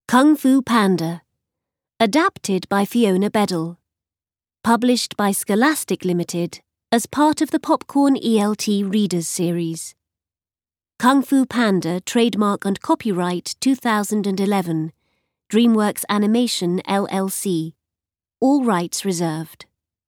Kung Fu Panda. Adapted by Fiona Beddle. Published by Scholastic Limited as part of the Popcorn ELT Readers Series. Kung Fu Panda Trademark and Copyright 2011. DreamWorks Animation LLC. All rights reserved.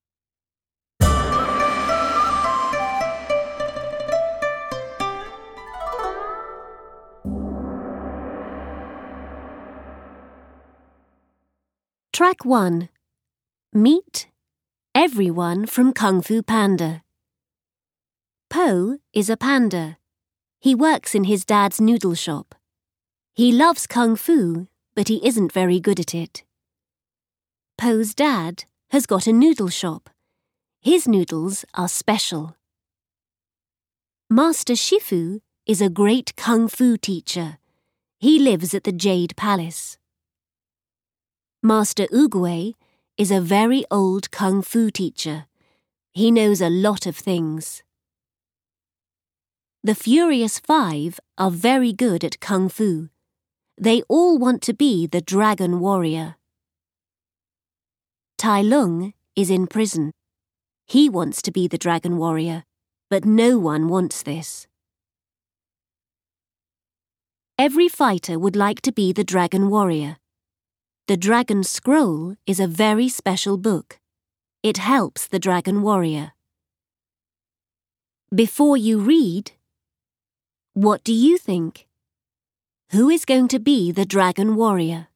Track 1. Meet everyone from Kung Fu Panda. Po is a panda. He works in his dad's noodle shop. He loves Kung Fu, but he isn't very good at it. Po's dad has got a noodle shop. His noodles are special. Master Shifu is a great Kung Fu teacher. He lives at the Jade Palace. Master Oogway is a very old Kung Fu teacher. He knows a lot of things. The Furious Five are very good at Kung Fu. They all want to be the Dragon Warrior. Tai Lung is in prison. He wants to be the Dragon Warrior, but no one wants this. Every fighter would like to be the Dragon Warrior. The Dragon Scroll is a very special book. It helps the Dragon Warrior. Before you read, what do you think? Who is going to be the Dragon Warrior?